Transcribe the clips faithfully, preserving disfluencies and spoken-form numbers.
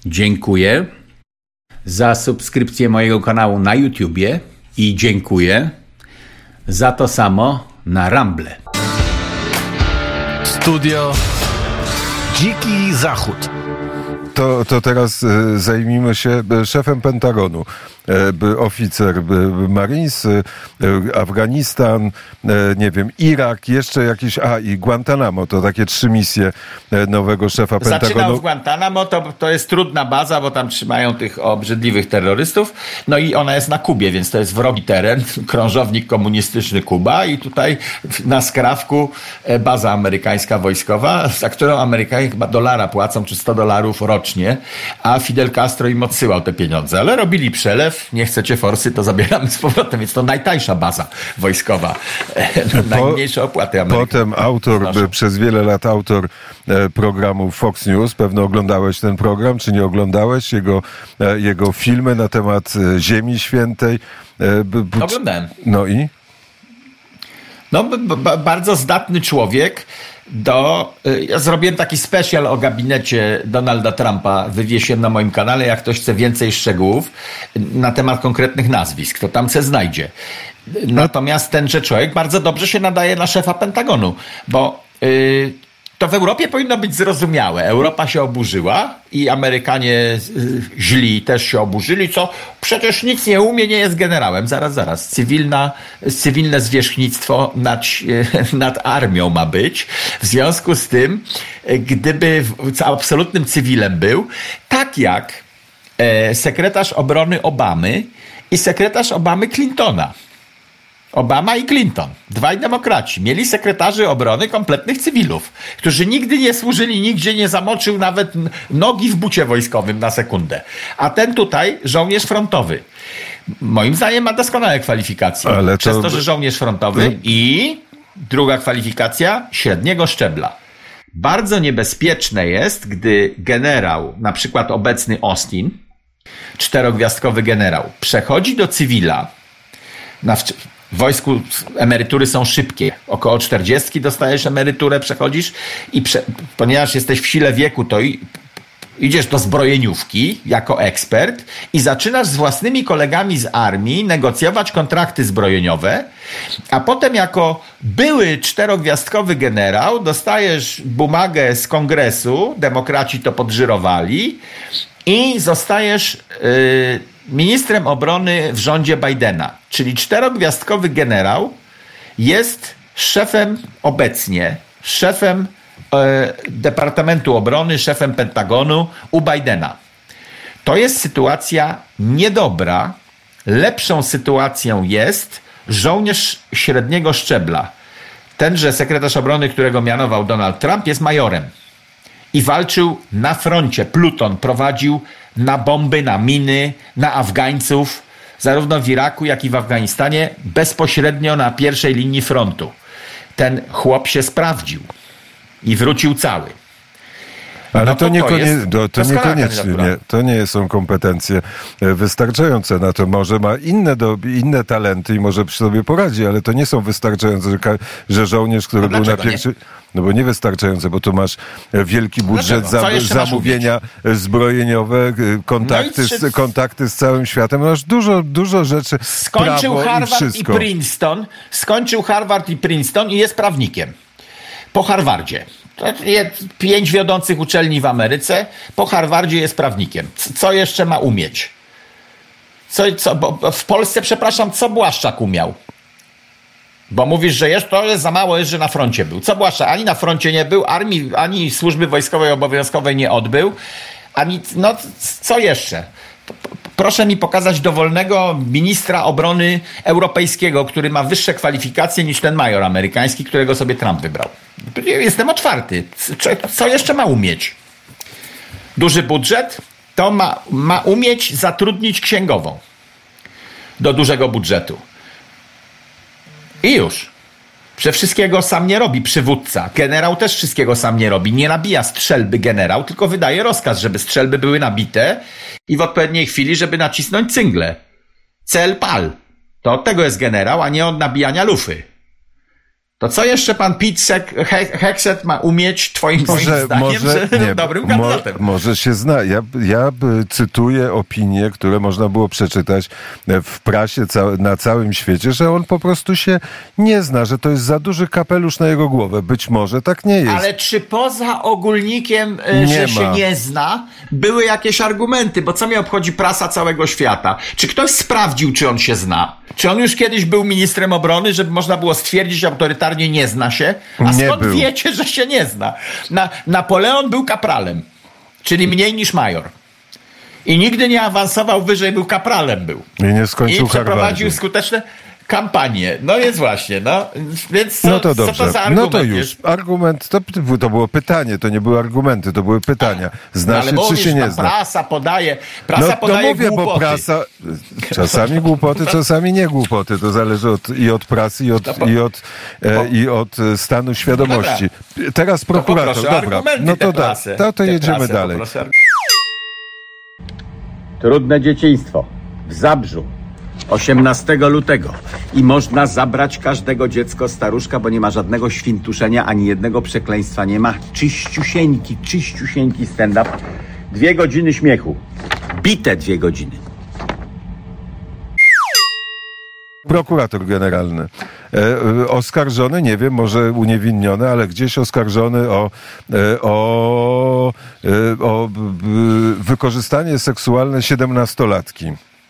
Dziękuję za subskrypcję mojego kanału na YouTubie i dziękuję za to samo na Rumble. Studio Dziki Zachód. To, to teraz e, zajmijmy się e, szefem Pentagonu. E, oficer e, Marines, e, Afganistan, e, nie wiem, Irak, jeszcze jakiś, a i Guantanamo, to takie trzy misje e, nowego szefa Pentagonu. Zaczynał w Guantanamo, to, to jest trudna baza, bo tam trzymają tych obrzydliwych terrorystów, no i ona jest na Kubie, więc to jest wrogi teren, krążownik komunistyczny Kuba i tutaj na skrawku baza amerykańska wojskowa, za którą Amerykanie chyba dolara płacą, czy sto dolarów rocznie, a Fidel Castro im odsyłał te pieniądze, ale robili przelew, nie chcecie forsy, to zabieramy z powrotem, więc to najtańsza baza wojskowa, najmniejsze opłaty Amerykanie. Potem autor, by, przez wiele lat autor e, programu Fox News, pewno oglądałeś ten program, czy nie oglądałeś jego, e, jego filmy na temat e, Ziemi Świętej? E, b, b, Oglądałem. No i? No, b, b, bardzo zdatny człowiek. Do, ja zrobiłem taki specjal o gabinecie Donalda Trumpa, wywiesiłem na moim kanale, jak ktoś chce więcej szczegółów na temat konkretnych nazwisk, to tam se znajdzie. Natomiast tenże człowiek bardzo dobrze się nadaje na szefa Pentagonu, bo yy, to w Europie powinno być zrozumiałe. Europa się oburzyła i Amerykanie źli też się oburzyli, co przecież nic nie umie, nie jest generałem. Zaraz, zaraz. Cywilna, cywilne zwierzchnictwo nad, nad armią ma być. W związku z tym, gdyby absolutnym cywilem był, tak jak sekretarz obrony Obamy i sekretarz Obamy Clintona. Obama i Clinton, dwaj demokraci, mieli sekretarzy obrony kompletnych cywilów, którzy nigdy nie służyli, nigdzie nie zamoczył nawet nogi w bucie wojskowym na sekundę. A ten tutaj żołnierz frontowy. Moim zdaniem ma doskonałe kwalifikacje. Ale to... Przez to, że żołnierz frontowy i druga kwalifikacja średniego szczebla. Bardzo niebezpieczne jest, gdy generał, na przykład obecny Austin, czterogwiazdkowy generał, przechodzi do cywila. Na w wojsku emerytury są szybkie. Około czterdziestki dostajesz emeryturę, przechodzisz i prze, ponieważ jesteś w sile wieku, to i, idziesz do zbrojeniówki jako ekspert i zaczynasz z własnymi kolegami z armii negocjować kontrakty zbrojeniowe, a potem jako były czterogwiazdkowy generał dostajesz bumagę z kongresu, demokraci to podżyrowali i zostajesz yy, ministrem obrony w rządzie Bidena, czyli czterogwiazdkowy generał jest szefem obecnie, szefem e, Departamentu Obrony, szefem Pentagonu u Bidena. To jest sytuacja niedobra. Lepszą sytuacją jest żołnierz średniego szczebla. Tenże sekretarz obrony, którego mianował Donald Trump, jest majorem. I walczył na froncie. Pluton prowadził na bomby, na miny, na Afgańców, zarówno w Iraku, jak i w Afganistanie, bezpośrednio na pierwszej linii frontu. Ten chłop się sprawdził i wrócił cały. Ale no to, to, niekonie, jest to, to niekoniecznie, nie, to nie są kompetencje wystarczające na to. Może ma inne, do, inne talenty i może przy sobie poradzi, ale to nie są wystarczające, że, że żołnierz, który no był na pierwszy... Nie? No bo nie wystarczające, bo tu masz wielki budżet, za, zamówienia zbrojeniowe, kontakty, no z, kontakty z całym światem. Masz dużo, dużo rzeczy. Skończył Harvard i, i Princeton. Skończył Harvard i Princeton i jest prawnikiem. Po Harvardzie. To jest pięć wiodących uczelni w Ameryce. Po Harvardzie jest prawnikiem. Co jeszcze ma umieć? Co, co, bo w Polsce, przepraszam, co Błaszczak umiał? Bo mówisz, że jest, to jest za mało, jest, że na froncie był. Co Błaszczak? Ani na froncie nie był, armii, ani służby wojskowej obowiązkowej nie odbył. Ani, no co jeszcze? Proszę mi pokazać dowolnego ministra obrony europejskiego, który ma wyższe kwalifikacje niż ten major amerykański, którego sobie Trump wybrał. Jestem otwarty. Co jeszcze ma umieć? Duży budżet? To ma, ma umieć zatrudnić księgową do dużego budżetu. I już. Że wszystkiego sam nie robi przywódca. Generał też wszystkiego sam nie robi. Nie nabija strzelby generał, tylko wydaje rozkaz, żeby strzelby były nabite i w odpowiedniej chwili, żeby nacisnąć cyngle. Cel pal. To od tego jest generał, a nie od nabijania lufy. To co jeszcze pan Pete Hegseth ma umieć, twoim może, zdaniem, może, że nie, dobrym mo, kandydatem? Może się zna. Ja, ja cytuję opinie, które można było przeczytać w prasie ca- na całym świecie, że on po prostu się nie zna, że to jest za duży kapelusz na jego głowę. Być może tak nie jest. Ale czy poza ogólnikiem, Nie że ma. się nie zna, były jakieś argumenty? Bo co mnie obchodzi prasa całego świata? Czy ktoś sprawdził, czy on się zna? Czy on już kiedyś był ministrem obrony, żeby można było stwierdzić autorytarnie nie zna się? A Nie skąd był. wiecie, że się nie zna? Na, Napoleon był kapralem, czyli mniej niż major. I nigdy nie awansował wyżej, był kapralem był. I nie skończył I przeprowadził Harvardu. skuteczne kampanie. No jest właśnie, no. Więc co, No to dobrze. co to za No argument to już. jest? Argument, to, to było pytanie, to nie były argumenty, to były pytania. Zna No, ale się, czy mówisz, się nie tam zna? prasa podaje, prasa No to podaje mówię, głupoty. bo prasa, czasami głupoty, czasami nie głupoty, to zależy od, i od prasy, i od, To po- i od, e, i od e, stanu świadomości. Teraz prokurator, poproszę dobra, argumenty no to, te da, prasy. to, to Te jedziemy prasy, dalej. poproszę. Trudne dzieciństwo w Zabrzu osiemnastego lutego i można zabrać każdego dziecko staruszka, bo nie ma żadnego świntuszenia, ani jednego przekleństwa nie ma. Czyściusieńki, czyściusieńki stand-up. Dwie godziny śmiechu. Bite dwie godziny. Prokurator generalny. E, e, oskarżony, nie wiem, może uniewinniony, ale gdzieś oskarżony o, e, o, e, o b, b, wykorzystanie seksualne siedemnastolatki.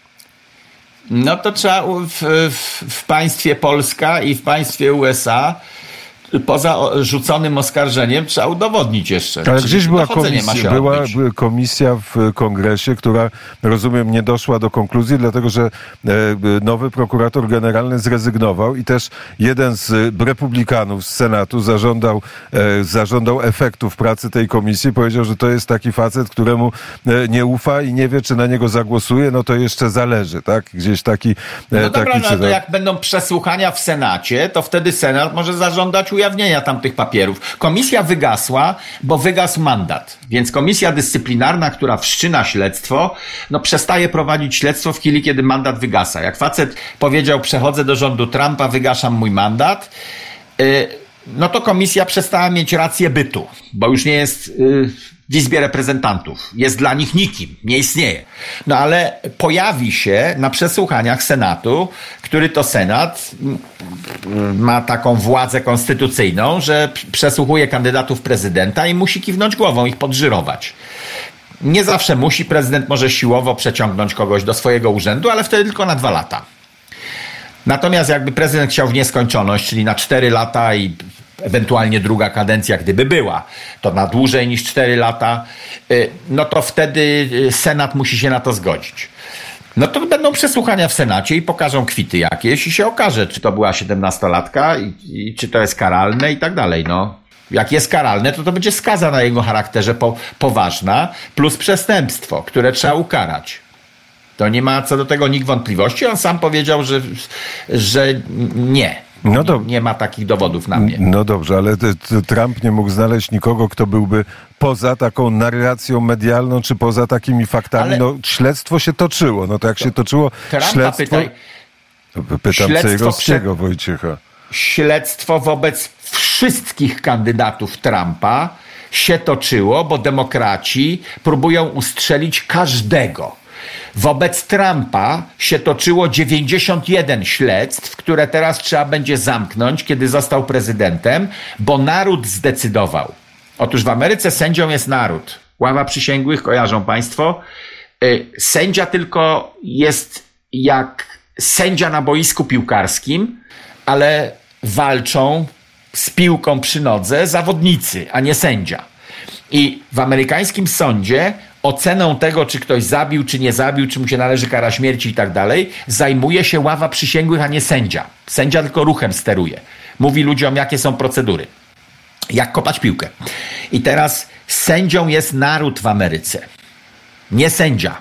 No to trzeba w, w, w państwie Polska i w państwie U S A poza o- rzuconym oskarżeniem trzeba udowodnić jeszcze. Ale Czyli gdzieś była dochodzenie ma komisja, się była odbyć. komisja w kongresie, która, rozumiem, nie doszła do konkluzji, dlatego że e, nowy prokurator generalny zrezygnował i też jeden z republikanów z Senatu zażądał, e, zażądał efektów pracy tej komisji. Powiedział, że to jest taki facet, któremu e, nie ufa i nie wie, czy na niego zagłosuje. No to jeszcze zależy, tak? Gdzieś taki... E, No dobra, taki no to cytat. jak będą przesłuchania w Senacie, to wtedy Senat może zażądać ujawnienia tamtych papierów. Komisja wygasła, bo wygasł mandat. Więc komisja dyscyplinarna, która wszczyna śledztwo, no przestaje prowadzić śledztwo w chwili, kiedy mandat wygasa. Jak facet powiedział, przechodzę do rządu Trumpa, wygaszam mój mandat, yy, no to komisja przestała mieć rację bytu, bo już nie jest yy, w Izbie Reprezentantów. Jest dla nich nikim, nie istnieje. No ale pojawi się na przesłuchaniach Senatu, który to Senat mm, ma taką władzę konstytucyjną, że p- przesłuchuje kandydatów prezydenta i musi kiwnąć głową, ich podżyrować. Nie zawsze musi, prezydent może siłowo przeciągnąć kogoś do swojego urzędu, ale wtedy tylko na dwa lata. Natomiast jakby prezydent chciał w nieskończoność, czyli na cztery lata i ewentualnie druga kadencja, gdyby była, to na dłużej niż cztery lata, y, no to wtedy Senat musi się na to zgodzić. No to będą przesłuchania w Senacie i pokażą kwity jakieś i się okaże, czy to była siedemnastolatka i, i czy to jest karalne i tak dalej, no. Jak jest karalne, to to będzie skaza na jego charakterze po, poważna, plus przestępstwo, które trzeba ukarać. To nie ma co do tego nikt wątpliwości. On sam powiedział, że, że nie. No to- Nie ma takich dowodów na mnie. No dobrze, ale t- t- Trump nie mógł znaleźć nikogo, kto byłby poza taką narracją medialną, czy poza takimi faktami. Ale- No śledztwo się toczyło. No to jak się toczyło Trumpa śledztwo... pytaj. Pytam Śledztwo Cejrowskiego, Wojciecha. Śledztwo wobec wszystkich kandydatów Trumpa się toczyło, bo demokraci próbują ustrzelić każdego. Wobec Trumpa się toczyło dziewięćdziesiąt jeden śledztw, które teraz trzeba będzie zamknąć, kiedy został prezydentem, bo naród zdecydował. Otóż w Ameryce sędzią jest naród. Ława przysięgłych, kojarzą państwo. Y, Sędzia tylko jest jak sędzia na boisku piłkarskim, ale walczą z piłką przy nodze zawodnicy, a nie sędzia. I w amerykańskim sądzie oceną tego, czy ktoś zabił, czy nie zabił, czy mu się należy kara śmierci i tak dalej, zajmuje się ława przysięgłych, a nie sędzia. Sędzia tylko ruchem steruje. Mówi ludziom, jakie są procedury. Jak kopać piłkę. I teraz sędzią jest naród w Ameryce. Nie sędzia.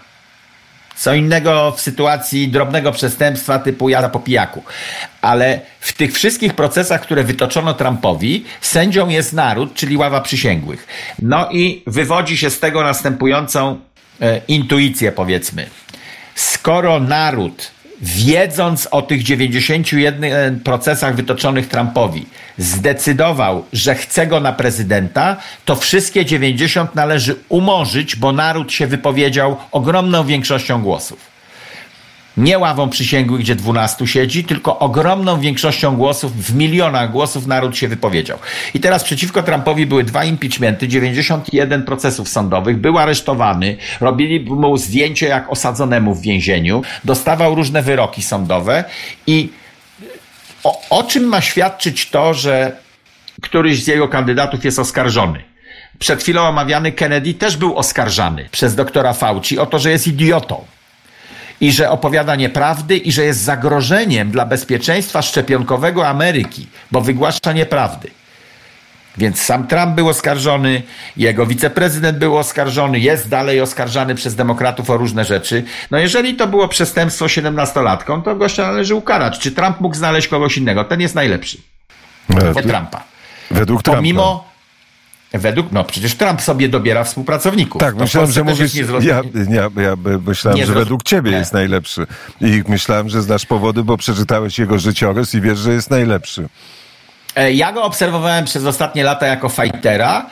Co innego w sytuacji drobnego przestępstwa typu jazda po pijaku. Ale w tych wszystkich procesach, które wytoczono Trumpowi, sędzią jest naród, czyli ława przysięgłych. No i wywodzi się z tego następującą e, intuicję, powiedzmy. Skoro naród wiedząc o tych dziewięćdziesięciu jeden procesach wytoczonych Trumpowi, zdecydował, że chce go na prezydenta, to wszystkie dziewięćdziesiąt należy umorzyć, bo naród się wypowiedział ogromną większością głosów. Nie ławą przysięgłych, gdzie dwunastu siedzi, tylko ogromną większością głosów, w milionach głosów naród się wypowiedział. I teraz przeciwko Trumpowi były dwa impeachmenty, dziewięćdziesiąt jeden procesów sądowych, był aresztowany, robili mu zdjęcie jak osadzonemu w więzieniu, dostawał różne wyroki sądowe i o, o czym ma świadczyć to, że któryś z jego kandydatów jest oskarżony? Przed chwilą omawiany Kennedy też był oskarżany przez doktora Fauci o to, że jest idiotą. I że opowiada nieprawdy i że jest zagrożeniem dla bezpieczeństwa szczepionkowego Ameryki, bo wygłasza nieprawdy. Więc sam Trump był oskarżony, jego wiceprezydent był oskarżony, jest dalej oskarżany przez demokratów o różne rzeczy. No jeżeli to było przestępstwo siedemnastolatką, to gościa należy ukarać. Czy Trump mógł znaleźć kogoś innego? Ten jest najlepszy. Według Trumpa. Według Trumpa. Pomimo Według, no przecież Trump sobie dobiera współpracowników. Tak, to myślałem, że mówisz, ja, ja, ja myślałem, nie że zrozum- według ciebie nie. jest najlepszy. I myślałem, że znasz powody, bo przeczytałeś jego życiorys i wiesz, że jest najlepszy. Ja go obserwowałem przez ostatnie lata jako fightera.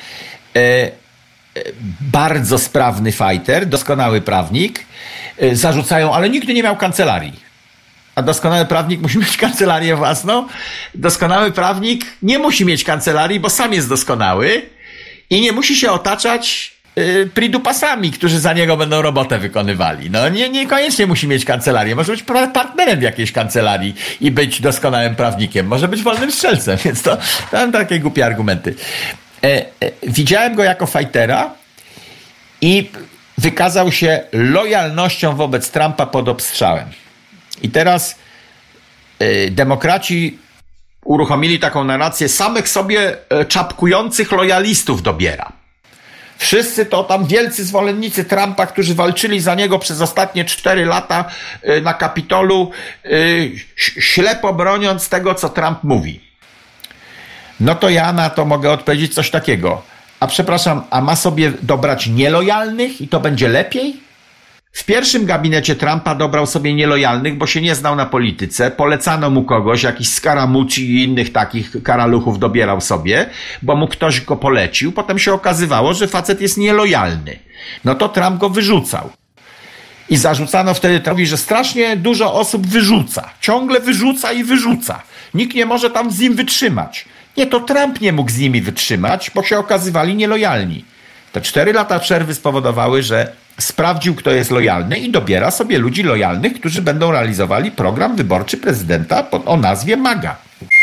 Bardzo sprawny fighter, doskonały prawnik. Zarzucają, ale nigdy nie miał kancelarii. A doskonały prawnik musi mieć kancelarię własną. Doskonały prawnik nie musi mieć kancelarii, bo sam jest doskonały i nie musi się otaczać yy, pridupasami, którzy za niego będą robotę wykonywali. No nie, niekoniecznie musi mieć kancelarię. Może być partnerem w jakiejś kancelarii i być doskonałym prawnikiem. Może być wolnym strzelcem, więc to tam takie głupie argumenty. E, e, widziałem go jako fightera i wykazał się lojalnością wobec Trumpa pod obstrzałem. I teraz y, demokraci uruchomili taką narrację, samych sobie y, czapkujących lojalistów dobiera. Wszyscy to tam wielcy zwolennicy Trumpa, którzy walczyli za niego przez ostatnie cztery lata y, na Kapitolu, y, ślepo broniąc tego, co Trump mówi. No to ja na to mogę odpowiedzieć coś takiego. A przepraszam, a ma sobie dobrać nielojalnych i to będzie lepiej? W pierwszym gabinecie Trumpa dobrał sobie nielojalnych, bo się nie znał na polityce. Polecano mu kogoś, jakiś Scaramucci i innych takich karaluchów dobierał sobie, bo mu ktoś go polecił. Potem się okazywało, że facet jest nielojalny. No to Trump go wyrzucał. I zarzucano wtedy Trumpowi, że strasznie dużo osób wyrzuca. Ciągle wyrzuca i wyrzuca. Nikt nie może tam z nim wytrzymać. Nie, to Trump nie mógł z nimi wytrzymać, bo się okazywali nielojalni. Te cztery lata przerwy spowodowały, że sprawdził, kto jest lojalny i dobiera sobie ludzi lojalnych, którzy będą realizowali program wyborczy prezydenta pod, o nazwie MAGA.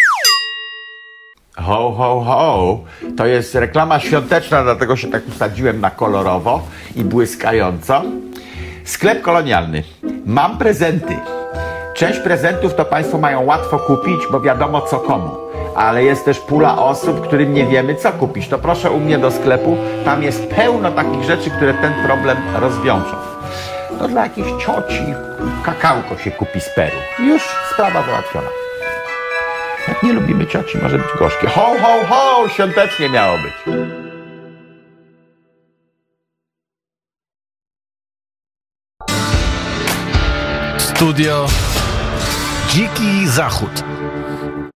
Ho, ho, ho. To jest reklama świąteczna, dlatego się tak usadziłem na kolorowo i błyskająco. Sklep kolonialny. Mam prezenty. Część prezentów to Państwo mają łatwo kupić, bo wiadomo co komu. Ale jest też pula osób, którym nie wiemy co kupić. To proszę u mnie do sklepu. Tam jest pełno takich rzeczy, które ten problem rozwiążą. No dla jakiejś cioci kakałko się kupi z Peru. Już sprawa załatwiona. Jak nie lubimy cioci, może być gorzkie. Ho, ho, ho! Świątecznie miało być. Studio Dziki Zachód.